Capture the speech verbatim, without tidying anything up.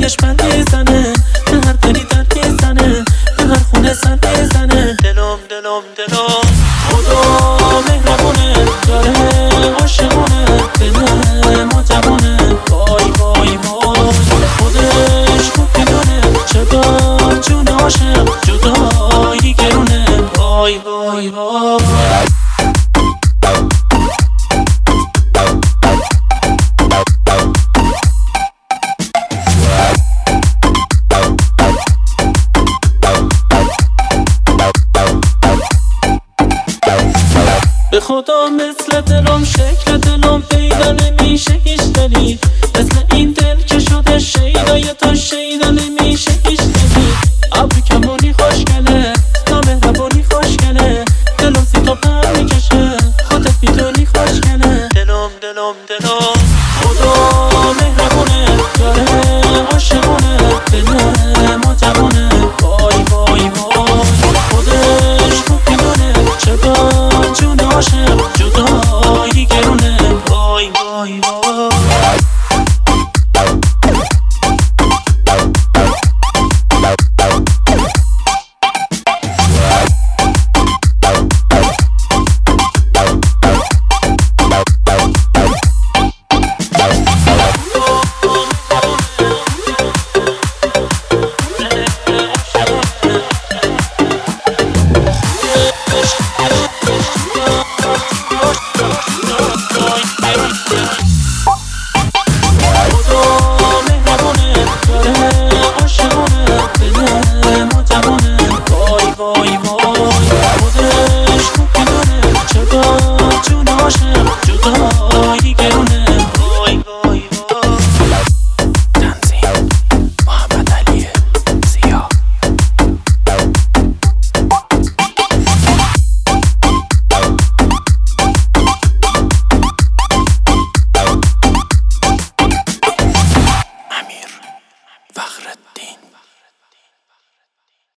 موهایش بند میزنه، به هر دلی در میزنه، به هر خونه سر میزنه. دلم دلم دلم خدا مهربونه، داره عاشقونه، دل ما جوونه. وای وای وای خودش خوب میدونه، چقدر جون عاشق جدایی گرونه. وای وای وای به خدا مثل دلم شکل